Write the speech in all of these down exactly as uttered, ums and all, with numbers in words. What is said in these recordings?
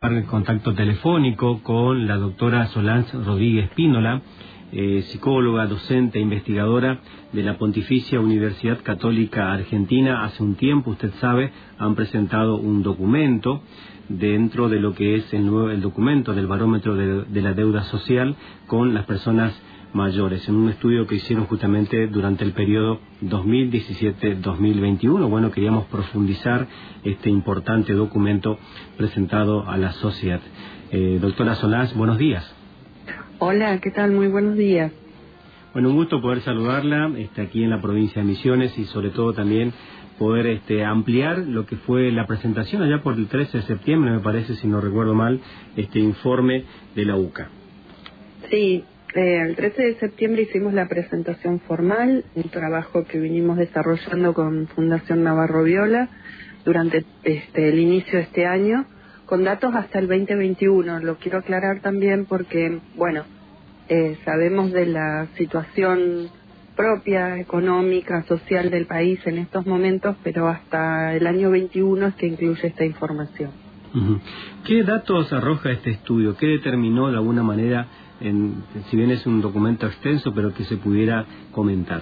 El contacto telefónico con la doctora Solange Rodríguez Pínola, eh, psicóloga, docente e investigadora de la Pontificia Universidad Católica Argentina. Hace un tiempo, usted sabe, han presentado un documento dentro de lo que es el, nuevo, el documento del barómetro de, de la deuda social con las personas mayores, en un estudio que hicieron justamente durante el periodo dos mil diecisiete dos mil veintiuno. Bueno, queríamos profundizar este importante documento presentado a la sociedad. Eh, doctora Solange, buenos días. Hola, ¿qué tal? Muy buenos días. Bueno, un gusto poder saludarla este, aquí en la provincia de Misiones y sobre todo también poder este, ampliar lo que fue la presentación allá por el trece de septiembre, me parece, si no recuerdo mal, este informe de la U C A. Sí. Eh, el trece de septiembre hicimos la presentación formal, un trabajo que vinimos desarrollando con Fundación Navarro Viola durante este, el inicio de este año, con datos hasta el veinte veintiuno. Lo quiero aclarar también porque, bueno, eh, sabemos de la situación propia, económica, social del país en estos momentos, pero hasta el año veintiuno es que incluye esta información. Uh-huh. ¿Qué datos arroja este estudio? ¿Qué determinó de alguna manera, en, si bien es un documento extenso, pero que se pudiera comentar?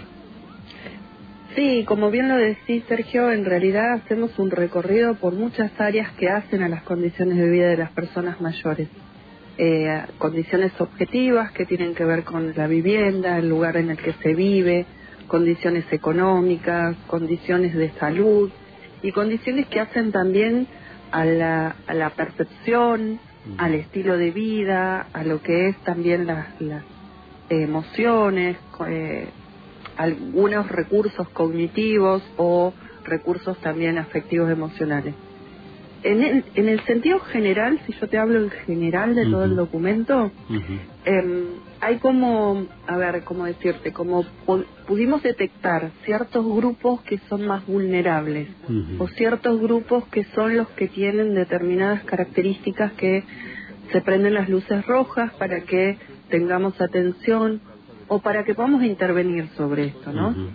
Sí, como bien lo decís, Sergio, en realidad hacemos un recorrido por muchas áreas que hacen a las condiciones de vida de las personas mayores. Eh, condiciones objetivas que tienen que ver con la vivienda, el lugar en el que se vive, condiciones económicas, condiciones de salud y condiciones que hacen también a la, a la percepción, al estilo de vida, a lo que es también las, las emociones, eh, algunos recursos cognitivos o recursos también afectivos emocionales. En el, en el sentido general, si yo te hablo en general de uh-huh. todo el documento, uh-huh. eh, hay como, a ver, cómo decirte, como pu- pudimos detectar ciertos grupos que son más vulnerables uh-huh. o ciertos grupos que son los que tienen determinadas características que se prenden las luces rojas para que tengamos atención o para que podamos intervenir sobre esto, ¿no? Uh-huh.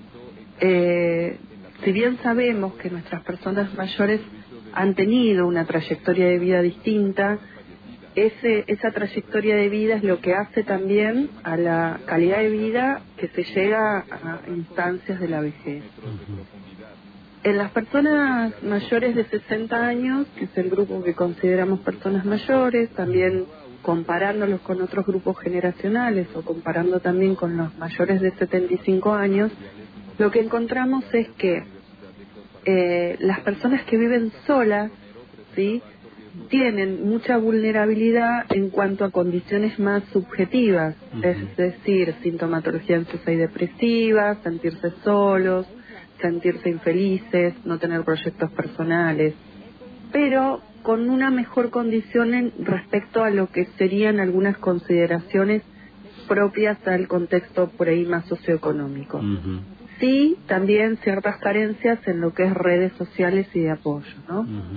Eh, si bien sabemos que nuestras personas mayores han tenido una trayectoria de vida distinta, ese, esa trayectoria de vida es lo que hace también a la calidad de vida que se llega a instancias de la vejez. Uh-huh. En las personas mayores de sesenta años, que es el grupo que consideramos personas mayores, también comparándolos con otros grupos generacionales o comparando también con los mayores de setenta y cinco años, lo que encontramos es que eh, las personas que viven solas, ¿sí?, tienen mucha vulnerabilidad en cuanto a condiciones más subjetivas, uh-huh. es decir, sintomatología ansiosa y depresiva, sentirse solos, sentirse infelices, no tener proyectos personales, pero con una mejor condición en respecto a lo que serían algunas consideraciones propias al contexto por ahí más socioeconómico. Uh-huh. Sí, también ciertas carencias en lo que es redes sociales y de apoyo, ¿no? Uh-huh.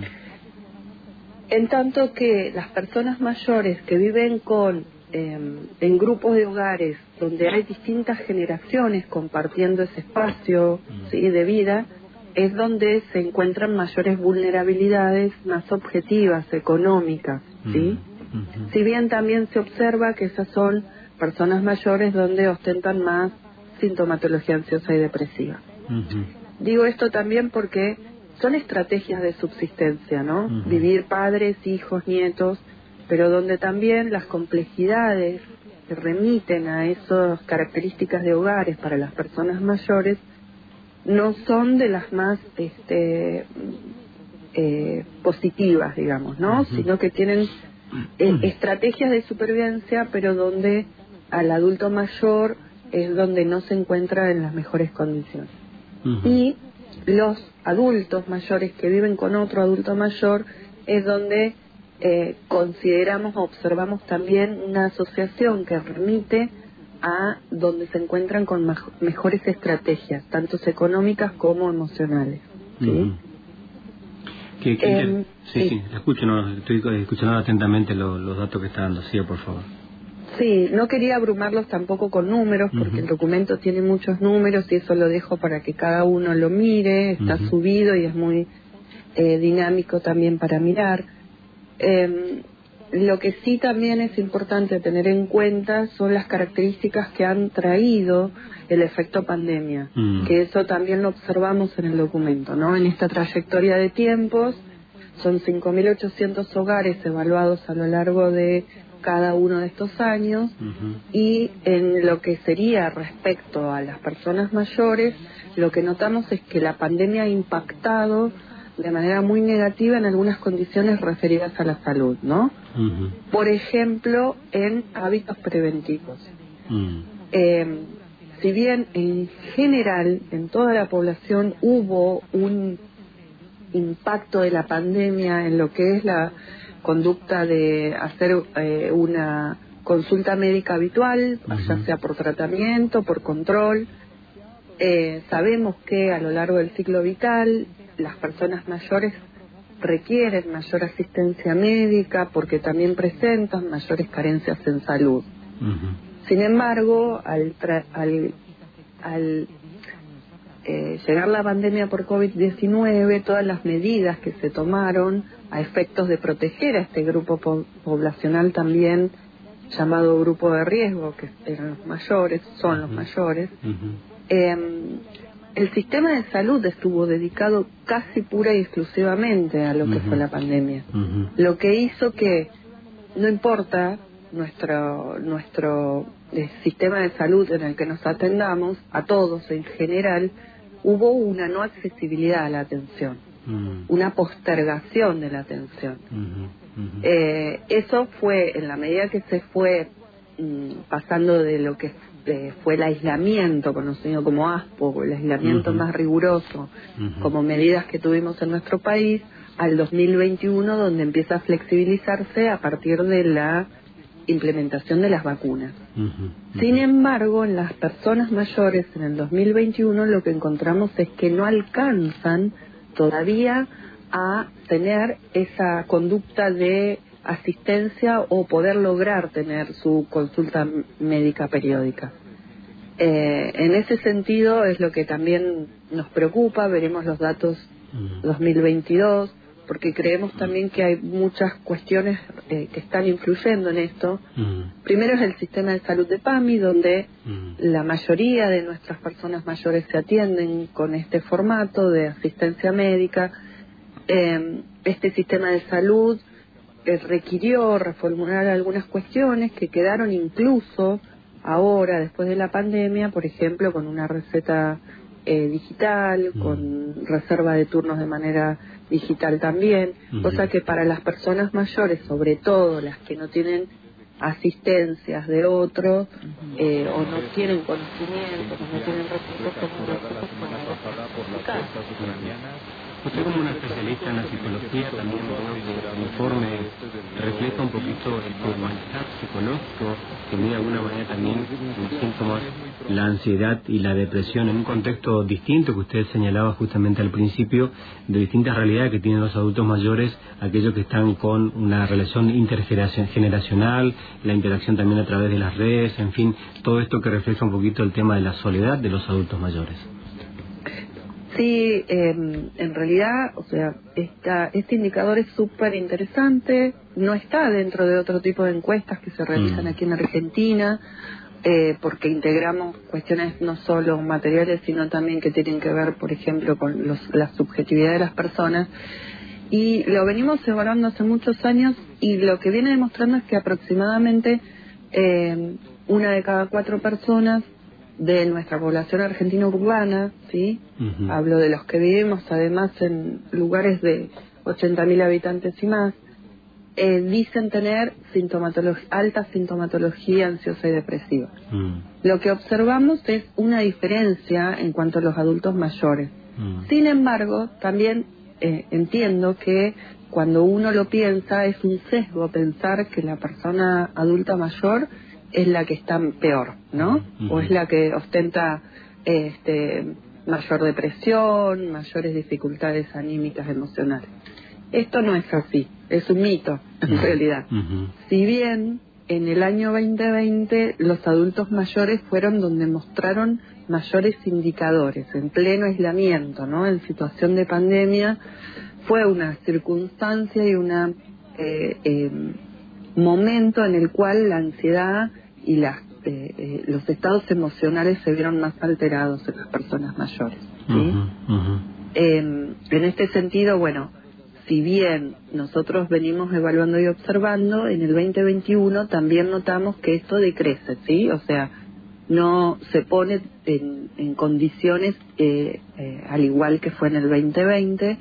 En tanto que las personas mayores que viven con eh, en grupos de hogares donde hay distintas generaciones compartiendo ese espacio, uh-huh. ¿sí?, de vida, es donde se encuentran mayores vulnerabilidades más objetivas, económicas, ¿sí? Uh-huh. Si bien también se observa que esas son personas mayores donde ostentan más sintomatología ansiosa y depresiva. Uh-huh. Digo esto también porque son estrategias de subsistencia, ¿no? Uh-huh. Vivir padres, hijos, nietos, pero donde también las complejidades que remiten a esas características de hogares para las personas mayores no son de las más este, eh, positivas, digamos, ¿no? Uh-huh. Sino que tienen eh, uh-huh. estrategias de supervivencia, pero donde al adulto mayor es donde no se encuentra en las mejores condiciones. Uh-huh. Y los adultos mayores que viven con otro adulto mayor es donde eh, consideramos, observamos también una asociación que remite a donde se encuentran con maj- mejores estrategias, tanto económicas como emocionales. ¿Sí? Uh-huh. ¿Qué, qué eh, sí, sí, sí, escucho, no, estoy escuchando atentamente lo, los datos que está dando. Sí, por favor. Sí, no quería abrumarlos tampoco con números, porque uh-huh. el documento tiene muchos números y eso lo dejo para que cada uno lo mire, está uh-huh. subido y es muy eh, dinámico también para mirar. Eh, lo que sí también es importante tener en cuenta son las características que han traído el efecto pandemia, mm. que eso también lo observamos en el documento, ¿no? En esta trayectoria de tiempos, son cinco mil ochocientos hogares evaluados a lo largo de cada uno de estos años, uh-huh. y en lo que sería respecto a las personas mayores, lo que notamos es que la pandemia ha impactado de manera muy negativa en algunas condiciones referidas a la salud, ¿no? Uh-huh. Por ejemplo, en hábitos preventivos. Uh-huh. Eh, si bien en general en toda la población hubo un impacto de la pandemia en lo que es la conducta de hacer eh, una consulta médica habitual, uh-huh. ya sea por tratamiento, por control, eh, sabemos que a lo largo del ciclo vital las personas mayores requieren mayor asistencia médica porque también presentan mayores carencias en salud. Uh-huh. Sin embargo, al, tra- al, al eh, llegar la pandemia por COVID diecinueve, todas las medidas que se tomaron a efectos de proteger a este grupo po- poblacional también llamado grupo de riesgo, que eran los mayores, son uh-huh. los mayores, uh-huh. eh, el sistema de salud estuvo dedicado casi pura y exclusivamente a lo que uh-huh. fue la pandemia. Uh-huh. Lo que hizo que, no importa nuestro nuestro eh, sistema de salud en el que nos atendamos, a todos en general, hubo una no accesibilidad a la atención, uh-huh. una postergación de la atención. Uh-huh. Uh-huh. Eh, eso fue, en la medida que se fue mm, pasando de lo que Eh, fue el aislamiento conocido como ASPO, el aislamiento uh-huh. más riguroso, uh-huh. como medidas que tuvimos en nuestro país, al dos mil veintiuno, donde empieza a flexibilizarse a partir de la implementación de las vacunas. Uh-huh. Uh-huh. Sin embargo, en las personas mayores en el dos mil veintiuno lo que encontramos es que no alcanzan todavía a tener esa conducta de asistencia o poder lograr tener su consulta médica periódica. Eh, en ese sentido es lo que también nos preocupa, veremos los datos dos mil veintidós, porque creemos también que hay muchas cuestiones eh, que están influyendo en esto. Primero es el sistema de salud de PAMI, donde la mayoría de nuestras personas mayores se atienden con este formato de asistencia médica. Eh, este sistema de salud requirió reformular algunas cuestiones que quedaron incluso ahora, después de la pandemia, por ejemplo, con una receta eh, digital, mm. con reserva de turnos de manera digital también, mm-hmm. cosa que para las personas mayores, sobre todo las que no tienen asistencias de otros, mm-hmm. eh, o no tienen conocimiento, no tienen recursos como Usted, como una especialista en la psicología, también el informe refleja un poquito el malestar psicológico que de alguna manera también en síntomas la ansiedad y la depresión en un contexto distinto que usted señalaba justamente al principio, de distintas realidades que tienen los adultos mayores, aquellos que están con una relación intergeneracional, la interacción también a través de las redes, en fin, todo esto que refleja un poquito el tema de la soledad de los adultos mayores. Sí, eh, en realidad, o sea, esta, este indicador es súper interesante, no está dentro de otro tipo de encuestas que se realizan mm. aquí en Argentina, eh, porque integramos cuestiones no solo materiales, sino también que tienen que ver, por ejemplo, con los, la subjetividad de las personas, y lo venimos evaluando hace muchos años, y lo que viene demostrando es que aproximadamente eh, una de cada cuatro personas de nuestra población argentina urbana, ¿sí? Uh-huh. Hablo de los que vivimos además en lugares de ochenta mil habitantes y más, eh, dicen tener sintomatología, alta sintomatología ansiosa y depresiva. Uh-huh. Lo que observamos es una diferencia en cuanto a los adultos mayores. Uh-huh. Sin embargo, también eh, entiendo que cuando uno lo piensa es un sesgo pensar que la persona adulta mayor es la que está peor, ¿no? Uh-huh. O es la que ostenta este, mayor depresión, mayores dificultades anímicas, emocionales. Esto no es así, es un mito, en uh-huh. realidad. Uh-huh. Si bien en el año veinte veinte los adultos mayores fueron donde mostraron mayores indicadores, en pleno aislamiento, ¿no? En situación de pandemia, fue una circunstancia y una eh, eh, momento en el cual la ansiedad y las, eh, eh, los estados emocionales se vieron más alterados en las personas mayores, ¿sí? Uh-huh, uh-huh. Eh, en este sentido, bueno, si bien nosotros venimos evaluando y observando, en el veinte veintiuno también notamos que esto decrece, ¿sí? O sea, no se pone en, en condiciones eh, eh, al igual que fue en el veinte veinte,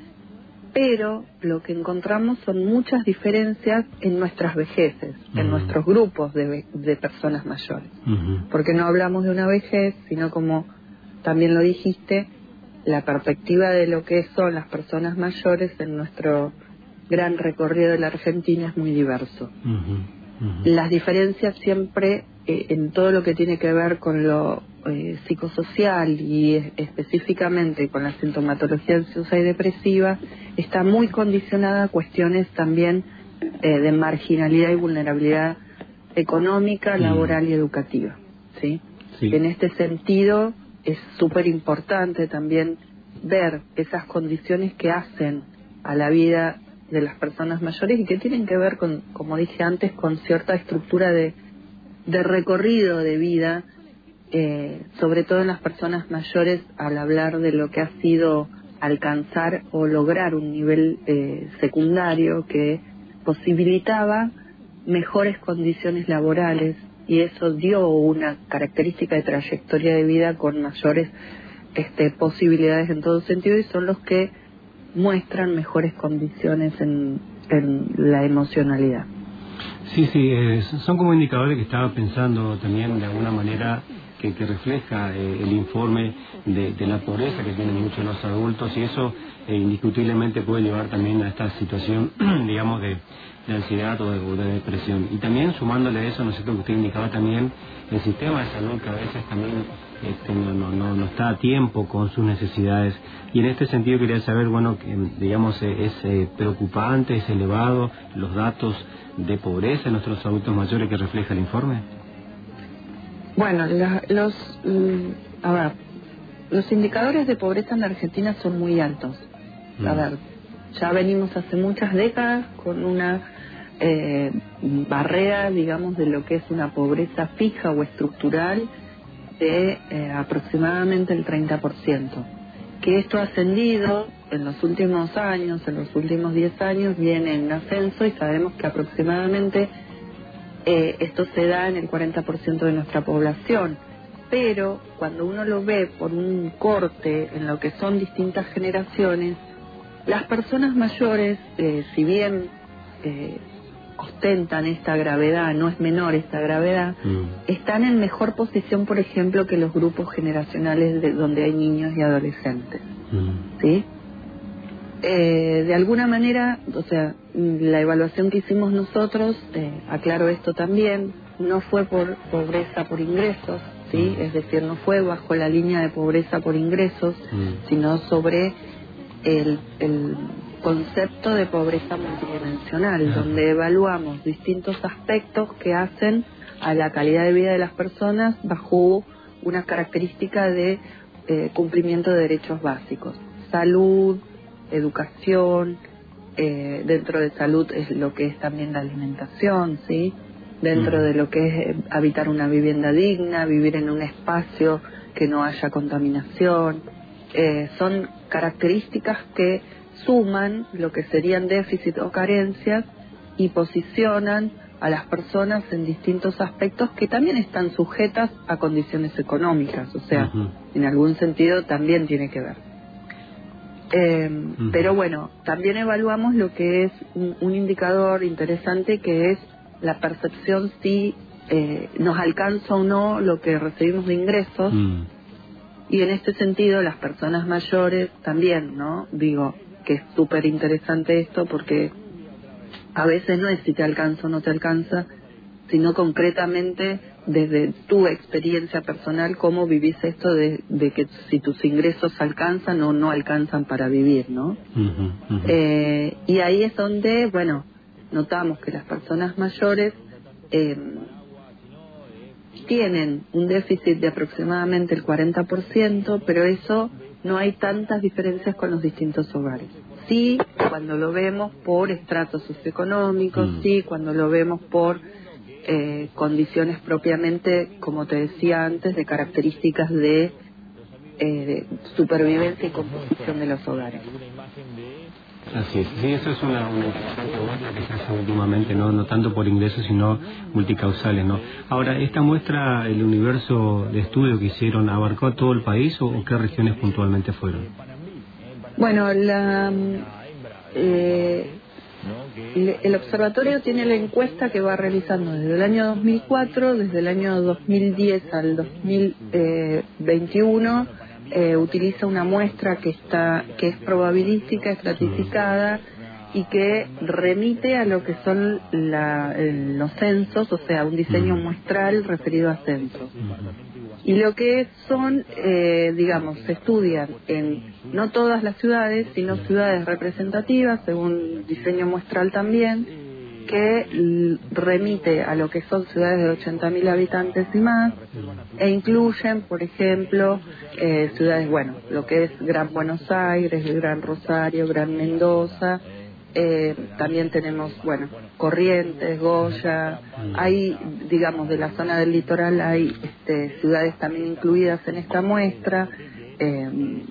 pero lo que encontramos son muchas diferencias en nuestras vejeces, uh-huh. en nuestros grupos de, de personas mayores. Uh-huh. Porque no hablamos de una vejez, sino como también lo dijiste, la perspectiva de lo que son las personas mayores en nuestro gran recorrido de la Argentina es muy diverso. Uh-huh. Uh-huh. Las diferencias siempre eh, en todo lo que tiene que ver con lo eh, psicosocial y es, específicamente con la sintomatología ansiosa y depresiva está muy condicionada a cuestiones también eh, de marginalidad y vulnerabilidad económica, laboral uh-huh. y educativa, ¿sí? Sí. En este sentido es súper importante también ver esas condiciones que hacen a la vida de las personas mayores y que tienen que ver con, como dije antes, con cierta estructura de, de recorrido de vida, eh, sobre todo en las personas mayores, al hablar de lo que ha sido alcanzar o lograr un nivel eh, secundario que posibilitaba mejores condiciones laborales, y eso dio una característica de trayectoria de vida con mayores este, posibilidades en todo sentido, y son los que muestran mejores condiciones en, en la emocionalidad. Sí, sí, eh, son como indicadores que estaba pensando también de alguna manera que, que refleja eh, el informe de, de la pobreza que tienen muchos los adultos, y eso eh, indiscutiblemente puede llevar también a esta situación, digamos, de, de ansiedad o de, o de depresión. Y también sumándole a eso, no sé, que usted indicaba también el sistema de salud, que a veces también este, no, no, no, no está a tiempo con sus necesidades. Y en este sentido quería saber, bueno, que, digamos, es eh, preocupante, es elevado los datos de pobreza en nuestros adultos mayores que refleja el informe. Bueno, la, los, a ver, los indicadores de pobreza en la Argentina son muy altos. A mm. ver, ya venimos hace muchas décadas con una eh, barrera, digamos, de lo que es una pobreza fija o estructural de eh, aproximadamente el treinta por ciento. Que esto ha ascendido en los últimos años, en los últimos diez años, viene en ascenso, y sabemos que aproximadamente eh, esto se da en el cuarenta por ciento de nuestra población. Pero cuando uno lo ve por un corte en lo que son distintas generaciones, las personas mayores, eh, si bien eh, ostentan esta gravedad, no es menor esta gravedad, mm. están en mejor posición, por ejemplo, que los grupos generacionales de donde hay niños y adolescentes. Mm. ¿Sí? Eh, de alguna manera, o sea, la evaluación que hicimos nosotros, eh, aclaro esto también, no fue por pobreza por ingresos, ¿sí? Mm. Es decir, no fue bajo la línea de pobreza por ingresos, mm. sino sobre el, el concepto de pobreza multidimensional, Ajá. donde evaluamos distintos aspectos que hacen a la calidad de vida de las personas bajo una característica de eh, cumplimiento de derechos básicos: salud, educación, eh, dentro de salud es lo que es también la alimentación, ¿sí? Dentro mm. de lo que es habitar una vivienda digna, vivir en un espacio que no haya contaminación, eh, son características que suman lo que serían déficit o carencias y posicionan a las personas en distintos aspectos que también están sujetas a condiciones económicas, o sea, uh-huh. en algún sentido también tiene que ver. Eh, uh-huh. Pero bueno, también evaluamos lo que es un, un indicador interesante, que es la percepción si eh, nos alcanza o no lo que recibimos de ingresos, uh-huh. y en este sentido las personas mayores también, ¿no? Digo que es súper interesante esto, porque a veces no es si te alcanza o no te alcanza, sino concretamente desde tu experiencia personal, cómo vivís esto de, de que si tus ingresos alcanzan o no alcanzan para vivir, ¿no? Uh-huh, uh-huh. Eh, y ahí es donde, bueno, notamos que las personas mayores eh, tienen un déficit de aproximadamente el cuarenta por ciento, pero eso no hay tantas diferencias con los distintos hogares. sí cuando lo vemos por estratos socioeconómicos, Mm. sí cuando lo vemos por eh, condiciones propiamente, como te decía antes, de características de, eh, de supervivencia y composición de los hogares. Así es, sí, eso es una, una interesante muestra que se hace últimamente, no no tanto por ingresos, sino multicausales, ¿no? Ahora, ¿esta muestra, el universo de estudio que hicieron, abarcó a todo el país o, o qué regiones puntualmente fueron? Bueno, la, eh, el, el observatorio tiene la encuesta que va realizando desde el año dos mil cuatro, desde el año dos mil diez al dos mil veintiuno. Eh, utiliza una muestra que está que es probabilística, estratificada y que remite a lo que son la, el, los censos, o sea, un diseño muestral referido a censos. Y lo que son, eh, digamos, se estudian en no todas las ciudades, sino ciudades representativas, según diseño muestral también, que remite a lo que son ciudades de ochenta mil habitantes y más, e incluyen, por ejemplo, eh, ciudades, bueno, lo que es Gran Buenos Aires, Gran Rosario, Gran Mendoza, eh, también tenemos, bueno, Corrientes, Goya, hay, digamos, de la zona del litoral hay este, ciudades también incluidas en esta muestra, eh,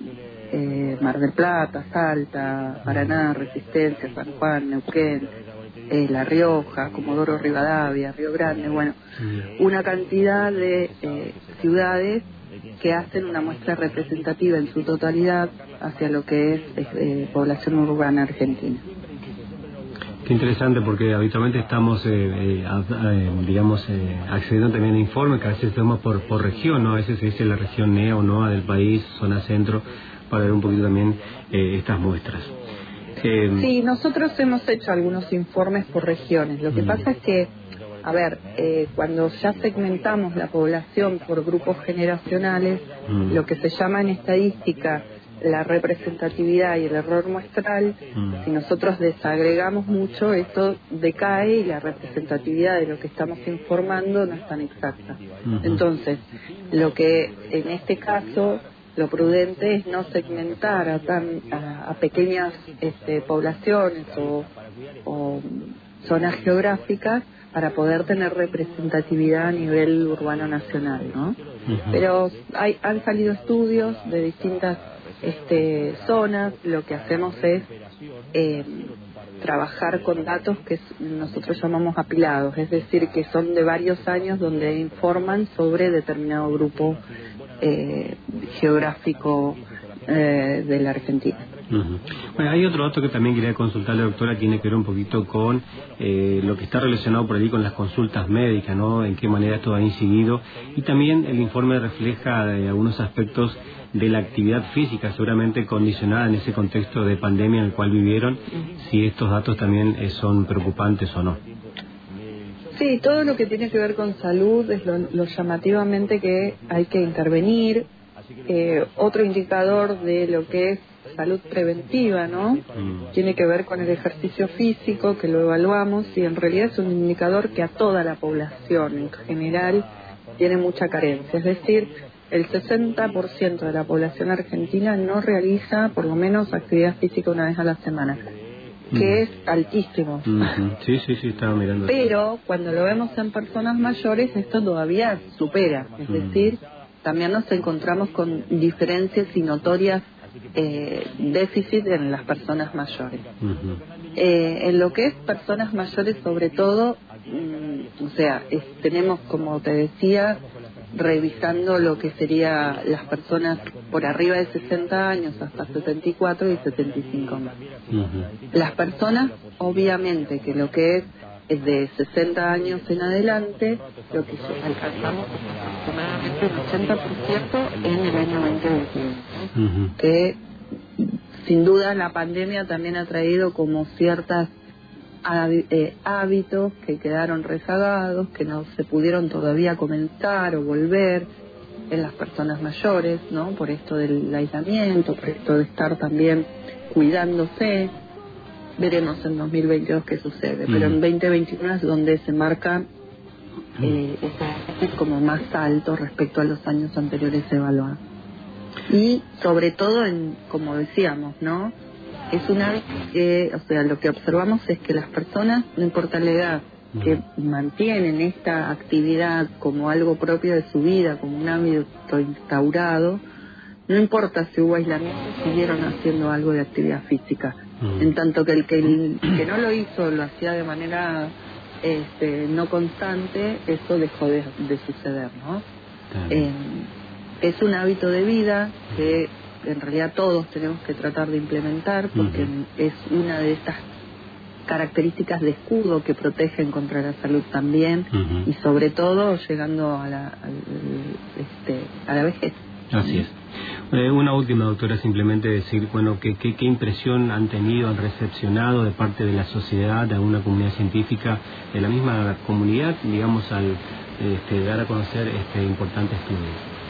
eh, Mar del Plata, Salta, Paraná, Resistencia, San Juan, Neuquén, Eh, La Rioja, Comodoro Rivadavia, Río Grande, bueno, una cantidad de eh, ciudades que hacen una muestra representativa en su totalidad hacia lo que es eh, población urbana argentina. Qué interesante, porque habitualmente estamos, eh, eh, a, a, eh, digamos, eh, accediendo también a informes que a veces hacemos por, por región, ¿no? A veces se dice la región N E A o N O A del país, zona centro, para ver un poquito también eh, estas muestras. Eh, sí, nosotros hemos hecho algunos informes por regiones. Lo que mm. pasa es que, a ver, eh, cuando ya segmentamos la población por grupos generacionales, mm. lo que se llama en estadística la representatividad y el error muestral, mm. si nosotros desagregamos mucho, esto decae y la representatividad de lo que estamos informando no es tan exacta. Mm-hmm. Entonces, lo que en este caso lo prudente es no segmentar a, tan, a, a pequeñas este, poblaciones o, o zonas geográficas para poder tener representatividad a nivel urbano nacional, ¿no? Uh-huh. Pero hay, han salido estudios de distintas este, zonas. Lo que hacemos es eh, trabajar con datos que nosotros llamamos apilados, es decir, que son de varios años donde informan sobre determinado grupo Eh, geográfico eh, de la Argentina. Uh-huh. Bueno, hay otro dato que también quería consultarle, doctora, tiene que ver un poquito con eh, lo que está relacionado por ahí con las consultas médicas, ¿no? En qué manera esto ha incidido, y también el informe refleja eh, algunos aspectos de la actividad física, seguramente condicionada en ese contexto de pandemia en el cual vivieron, uh-huh. si estos datos también eh, son preocupantes o no. Sí, todo lo que tiene que ver con salud es lo, lo llamativamente que hay que intervenir. Eh, otro indicador de lo que es salud preventiva, ¿no? Mm. Tiene que ver con el ejercicio físico, que lo evaluamos, y en realidad es un indicador que a toda la población en general tiene mucha carencia. Es decir, el sesenta por ciento de la población argentina no realiza por lo menos actividad física una vez a la semana, que es altísimo. Uh-huh. Sí, sí, sí, estaba mirando. Pero cuando lo vemos en personas mayores, esto todavía supera. Es uh-huh. decir, también nos encontramos con diferencias y notorias eh, déficits en las personas mayores. Uh-huh. Eh, en lo que es personas mayores, sobre todo, mm, o sea, es, tenemos, como te decía, revisando lo que sería las personas por arriba de sesenta años hasta setenta y cuatro y setenta y cinco más. Uh-huh. Las personas, obviamente, que lo que es es de sesenta años en adelante, lo que alcanzamos aproximadamente el ochenta por ciento en el año veinte veintiuno. Uh-huh. Que sin duda la pandemia también ha traído como ciertas hábitos que quedaron rezagados, que no se pudieron todavía comenzar o volver en las personas mayores, ¿no? Por esto del aislamiento, por esto de estar también cuidándose. Veremos en dos mil veintidós qué sucede, mm. pero en veinte veintiuno es donde se marca eh, ese como más alto respecto a los años anteriores evaluados. Y sobre todo, en, como decíamos, ¿no? Es una que, o sea, lo que observamos es que las personas, no importa la edad, que mantienen esta actividad como algo propio de su vida, como un hábito instaurado, no importa si hubo aislamiento, siguieron haciendo algo de actividad física. Mm. En tanto que el que, el que no lo hizo, lo hacía de manera este, no constante, eso dejó de, de suceder, ¿no? Eh, es un hábito de vida que en realidad todos tenemos que tratar de implementar, porque uh-huh. es una de estas características de escudo que protegen contra la salud también, uh-huh. y sobre todo llegando a la, a, este, a la vejez. Así es. Eh, una última, doctora, simplemente decir, bueno, ¿qué, qué, qué impresión han tenido, han recepcionado de parte de la sociedad, de alguna comunidad científica, de la misma comunidad, digamos, al este, dar a conocer este importante estudio?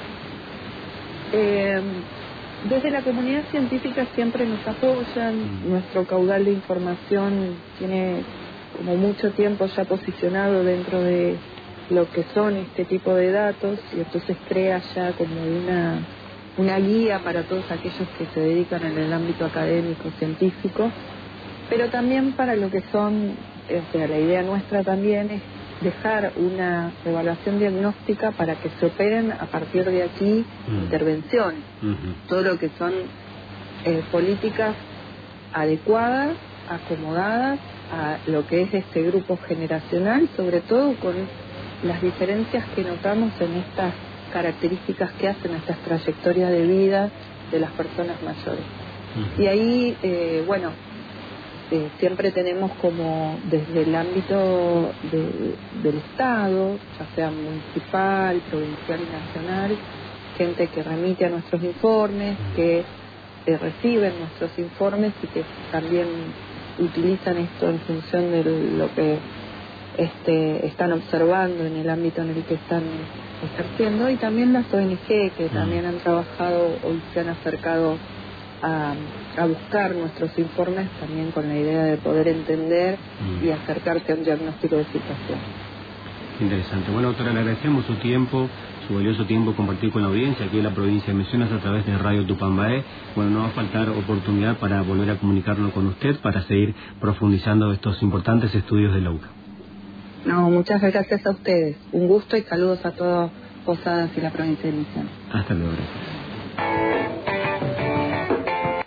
Eh, desde la comunidad científica siempre nos apoyan, mm. nuestro caudal de información tiene como mucho tiempo ya posicionado dentro de lo que son este tipo de datos, y entonces crea ya como una, una guía para todos aquellos que se dedican en el ámbito académico, científico, pero también para lo que son, o sea, la idea nuestra también es dejar una evaluación diagnóstica para que se operen a partir de aquí uh-huh. intervenciones, uh-huh. todo lo que son eh, políticas adecuadas, acomodadas a lo que es este grupo generacional, sobre todo con las diferencias que notamos en estas características que hacen a estas trayectorias de vida de las personas mayores. Uh-huh. Y ahí, eh, bueno, eh, siempre tenemos como desde el ámbito de, del Estado, ya sea municipal, provincial y nacional, gente que remite a nuestros informes, que eh, reciben nuestros informes y que también utilizan esto en función de lo que Este, están observando en el ámbito en el que están ejerciendo, y también las O N G que también han trabajado o se han acercado a, a buscar nuestros informes también con la idea de poder entender y acercarse a un diagnóstico de situación. Interesante. Bueno, doctora, le agradecemos su tiempo, su valioso tiempo compartir con la audiencia aquí en la provincia de Misiones a través de Radio Tupambaé. Bueno, no va a faltar oportunidad para volver a comunicarnos con usted para seguir profundizando estos importantes estudios de la U C A. No, muchas gracias a ustedes. Un gusto y saludos a todos Posadas y la provincia de Misiones. Hasta luego. Gracias.